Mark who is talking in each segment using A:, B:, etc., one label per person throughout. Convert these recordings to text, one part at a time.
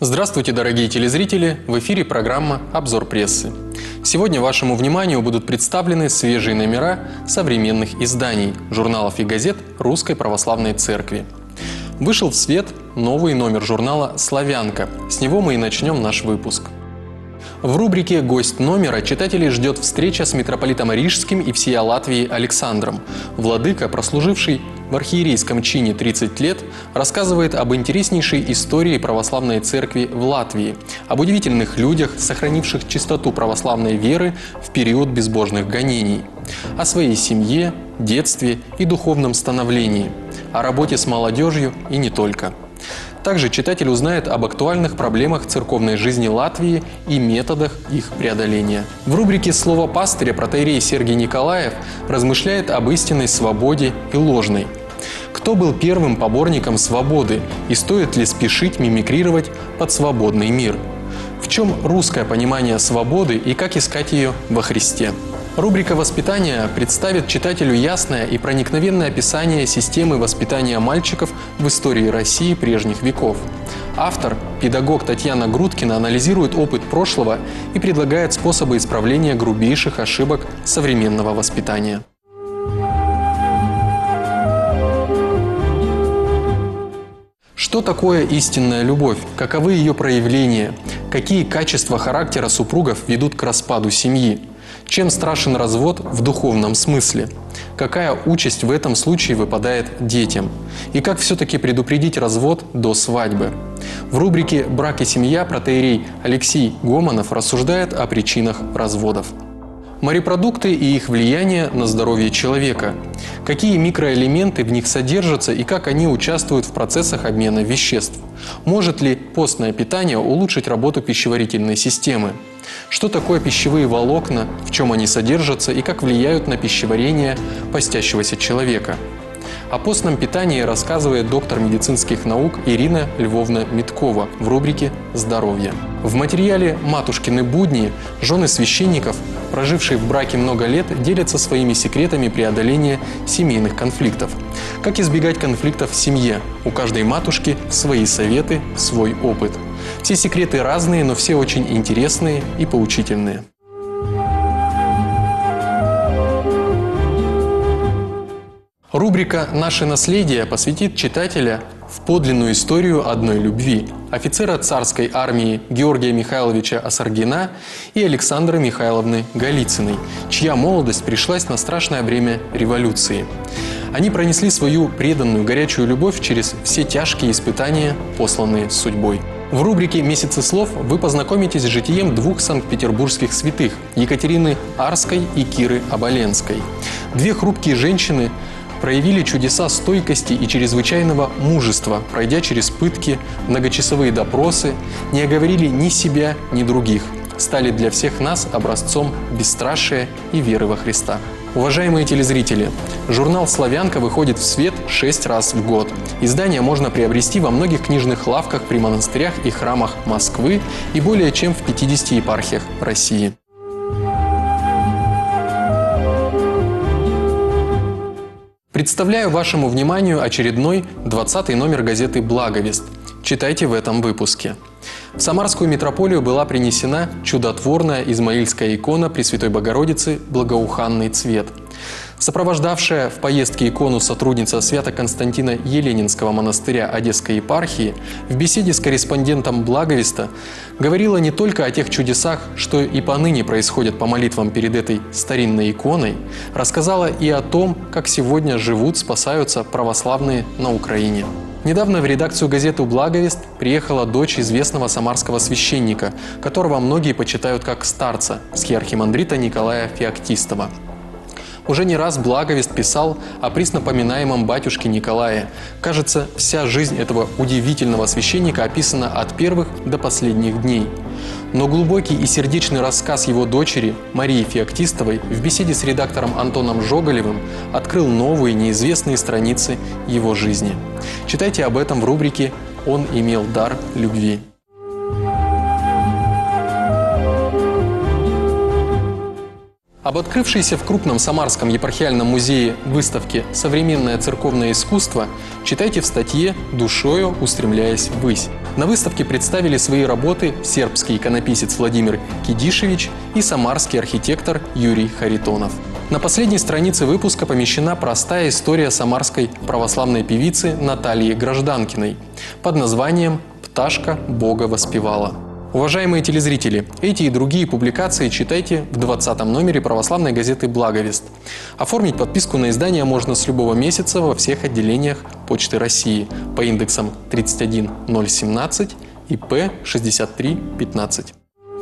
A: Здравствуйте, дорогие телезрители! В эфире программа «Обзор прессы». Сегодня вашему вниманию будут представлены свежие номера современных изданий, журналов и газет Русской Православной Церкви. Вышел в свет новый номер журнала «Славянка». С него мы и начнем наш выпуск. В рубрике «Гость номера» читателей ждет встреча с митрополитом Рижским и всея Латвии Александром. Владыка, прослуживший в архиерейском чине 30 лет, рассказывает об интереснейшей истории православной церкви в Латвии, об удивительных людях, сохранивших чистоту православной веры в период безбожных гонений, о своей семье, детстве и духовном становлении, о работе с молодежью и не только. Также читатель узнает об актуальных проблемах церковной жизни Латвии и методах их преодоления. В рубрике «Слово пастыря» протоиерей Сергий Николаев размышляет об истинной свободе и ложной. Кто был первым поборником свободы и стоит ли спешить мимикрировать под свободный мир? В чем русское понимание свободы и как искать ее во Христе? Рубрика «Воспитание» представит читателю ясное и проникновенное описание системы воспитания мальчиков в истории России прежних веков. Автор, педагог Татьяна Грудкина, анализирует опыт прошлого и предлагает способы исправления грубейших ошибок современного воспитания. Что такое истинная любовь? Каковы ее проявления? Какие качества характера супругов ведут к распаду семьи? Чем страшен развод в духовном смысле? Какая участь в этом случае выпадает детям? И как все-таки предупредить развод до свадьбы? В рубрике «Брак и семья» протоиерей Алексей Гомонов рассуждает о причинах разводов. Морепродукты и их влияние на здоровье человека. Какие микроэлементы в них содержатся и как они участвуют в процессах обмена веществ? Может ли постное питание улучшить работу пищеварительной системы? Что такое пищевые волокна, в чем они содержатся и как влияют на пищеварение постящегося человека? О постном питании рассказывает доктор медицинских наук Ирина Львовна Миткова в рубрике «Здоровье». В материале «Матушкины будни» жены священников, прожившие в браке много лет, делятся своими секретами преодоления семейных конфликтов. Как избегать конфликтов в семье? У каждой матушки свои советы, свой опыт. Все секреты разные, но все очень интересные и поучительные. Рубрика «Наше наследие» посвятит читателя в подлинную историю одной любви – офицера царской армии Георгия Михайловича Осаргина и Александры Михайловны Голицыной, чья молодость пришлась на страшное время революции. Они пронесли свою преданную горячую любовь через все тяжкие испытания, посланные судьбой. В рубрике «Месяцы слов» вы познакомитесь с житием двух санкт-петербургских святых – Екатерины Арской и Киры Оболенской. Две хрупкие женщины проявили чудеса стойкости и чрезвычайного мужества, пройдя через пытки, многочасовые допросы, не оговорили ни себя, ни других, стали для всех нас образцом бесстрашия и веры во Христа. Уважаемые телезрители, журнал «Славянка» выходит в свет 6 раз в год. Издание можно приобрести во многих книжных лавках при монастырях и храмах Москвы и более чем в 50 епархиях России. Представляю вашему вниманию очередной 20-й номер газеты «Благовест». Читайте в этом выпуске. В Самарскую митрополию была принесена чудотворная измаильская икона Пресвятой Богородицы «Благоуханный цвет». Сопровождавшая в поездке икону сотрудница Свято-Константина Еленинского монастыря Одесской епархии в беседе с корреспондентом «Благовеста» говорила не только о тех чудесах, что и поныне происходят по молитвам перед этой старинной иконой, рассказала и о том, как сегодня живут, спасаются православные на Украине. Недавно в редакцию газеты «Благовест» приехала дочь известного самарского священника, которого многие почитают как старца, архиемандрита Николая Феоктистова. Уже не раз «Благовест» писал о преснопоминаемом батюшке Николае. Кажется, вся жизнь этого удивительного священника описана от первых до последних дней. Но глубокий и сердечный рассказ его дочери Марии Феоктистовой в беседе с редактором Антоном Жоголевым открыл новые неизвестные страницы его жизни. Читайте об этом в рубрике «Он имел дар любви». Об открывшейся в крупном Самарском епархиальном музее выставке «Современное церковное искусство» читайте в статье «Душою устремляясь ввысь». На выставке представили свои работы сербский иконописец Владимир Кидишевич и самарский архитектор Юрий Харитонов. На последней странице выпуска помещена простая история самарской православной певицы Натальи Гражданкиной под названием «Пташка Бога воспевала». Уважаемые телезрители, эти и другие публикации читайте в 20-м номере православной газеты «Благовест». Оформить подписку на издание можно с любого месяца во всех отделениях Почты России по индексам 31017 и П 6315.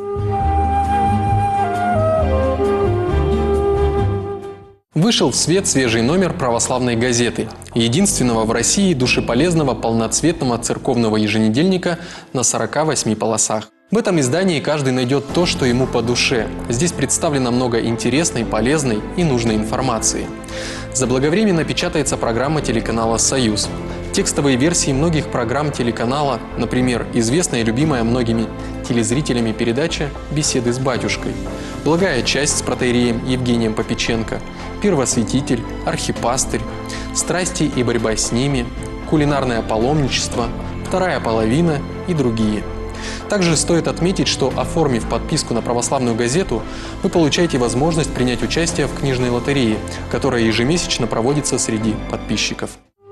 A: Вышел в свет свежий номер православной газеты, единственного в России душеполезного полноцветного церковного еженедельника на 48 полосах. В этом издании каждый найдет то, что ему по душе. Здесь представлено много интересной, полезной и нужной информации. Заблаговременно печатается программа телеканала «Союз». Текстовые версии многих программ телеканала, например, известная и любимая многими телезрителями передача «Беседы с батюшкой», «Благая часть» с протоиереем Евгением Попеченко, «Первосвятитель», «Архипастырь», «Страсти и борьба с ними», «Кулинарное паломничество», «Вторая половина» и другие. Также стоит отметить, что, оформив подписку на православную газету, вы получаете возможность принять участие в книжной лотерее, которая ежемесячно проводится среди подписчиков.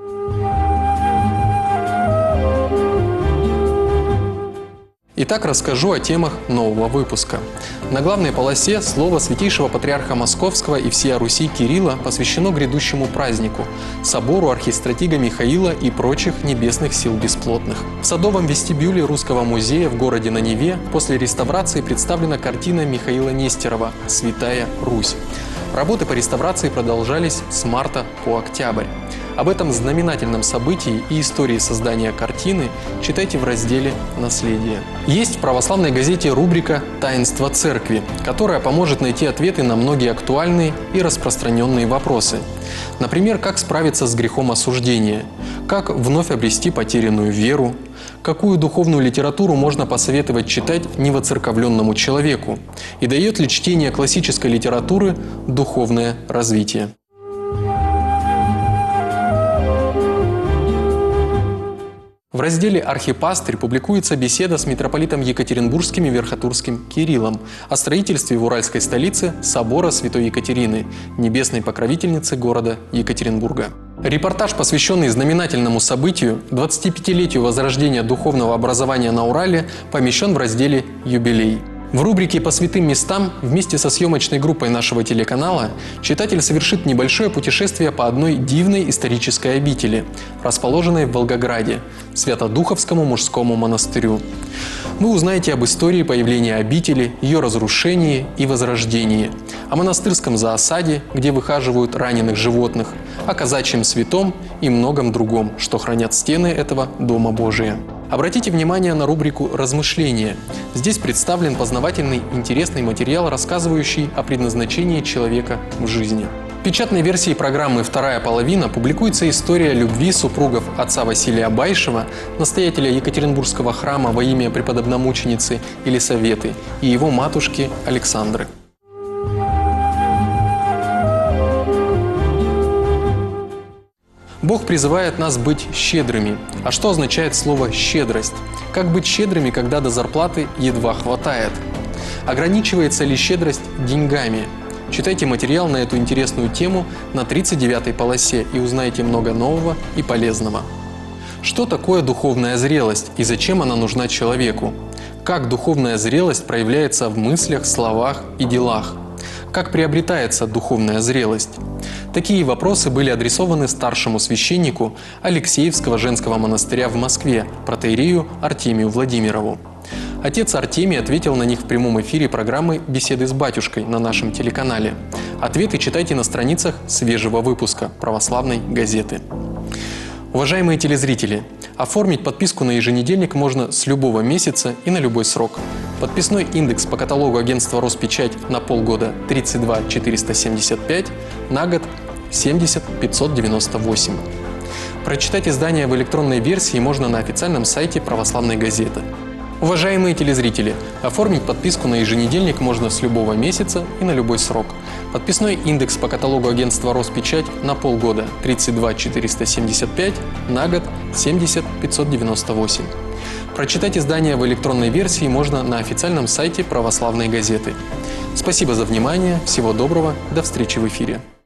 A: Итак, расскажу о темах нового выпуска. На главной полосе слово святейшего патриарха Московского и всея Руси Кирилла посвящено грядущему празднику – собору архистратига Михаила и прочих небесных сил бесплотных. В садовом вестибюле Русского музея в городе на Неве после реставрации представлена картина Михаила Нестерова «Святая Русь». Работы по реставрации продолжались с марта по октябрь. Об этом знаменательном событии и истории создания картины читайте в разделе «Наследие». Есть в православной газете рубрика «Таинство церкви», которая поможет найти ответы на многие актуальные и распространенные вопросы. Например, как справиться с грехом осуждения, как вновь обрести потерянную веру, какую духовную литературу можно посоветовать читать невоцерковленному человеку, и дает ли чтение классической литературы духовное развитие. В разделе «Архипастырь» публикуется беседа с митрополитом Екатеринбургским и Верхотурским Кириллом о строительстве в уральской столице собора Святой Екатерины, небесной покровительницы города Екатеринбурга. Репортаж, посвященный знаменательному событию, 25-летию возрождения духовного образования на Урале, помещен в разделе «Юбилей». В рубрике «По святым местам» вместе со съемочной группой нашего телеканала читатель совершит небольшое путешествие по одной дивной исторической обители, расположенной в Волгограде, Свято-Духовскому мужскому монастырю. Вы узнаете об истории появления обители, ее разрушении и возрождении, о монастырском зоосаде, где выхаживают раненых животных, о казачьем святом и многом другом, что хранят стены этого Дома Божия. Обратите внимание на рубрику «Размышления». Здесь представлен познавательный, интересный материал, рассказывающий о предназначении человека в жизни. В печатной версии программы «Вторая половина» публикуется история любви супругов отца Василия Байшева, настоятеля Екатеринбургского храма во имя преподобномученицы Елисаветы, и его матушки Александры. Бог призывает нас быть щедрыми. А что означает слово «щедрость»? Как быть щедрыми, когда до зарплаты едва хватает? Ограничивается ли щедрость деньгами? Читайте материал на эту интересную тему на 39-й полосе и узнаете много нового и полезного. Что такое духовная зрелость и зачем она нужна человеку? Как духовная зрелость проявляется в мыслях, словах и делах? Как приобретается духовная зрелость? Такие вопросы были адресованы старшему священнику Алексеевского женского монастыря в Москве, протоиерею Артемию Владимирову. Отец Артемий ответил на них в прямом эфире программы «Беседы с батюшкой» на нашем телеканале. Ответы читайте на страницах свежего выпуска православной газеты. Уважаемые телезрители, оформить подписку на еженедельник можно с любого месяца и на любой срок. Подписной индекс по каталогу агентства «Роспечать» на полгода 32 475, на год 70 598. Прочитать издание в электронной версии можно на официальном сайте православной газеты. Уважаемые телезрители, оформить подписку на еженедельник можно с любого месяца и на любой срок. Подписной индекс по каталогу агентства «Роспечать» на полгода 32 475, на год 70 598. Прочитать издание в электронной версии можно на официальном сайте православной газеты. Спасибо за внимание, всего доброго, до встречи в эфире.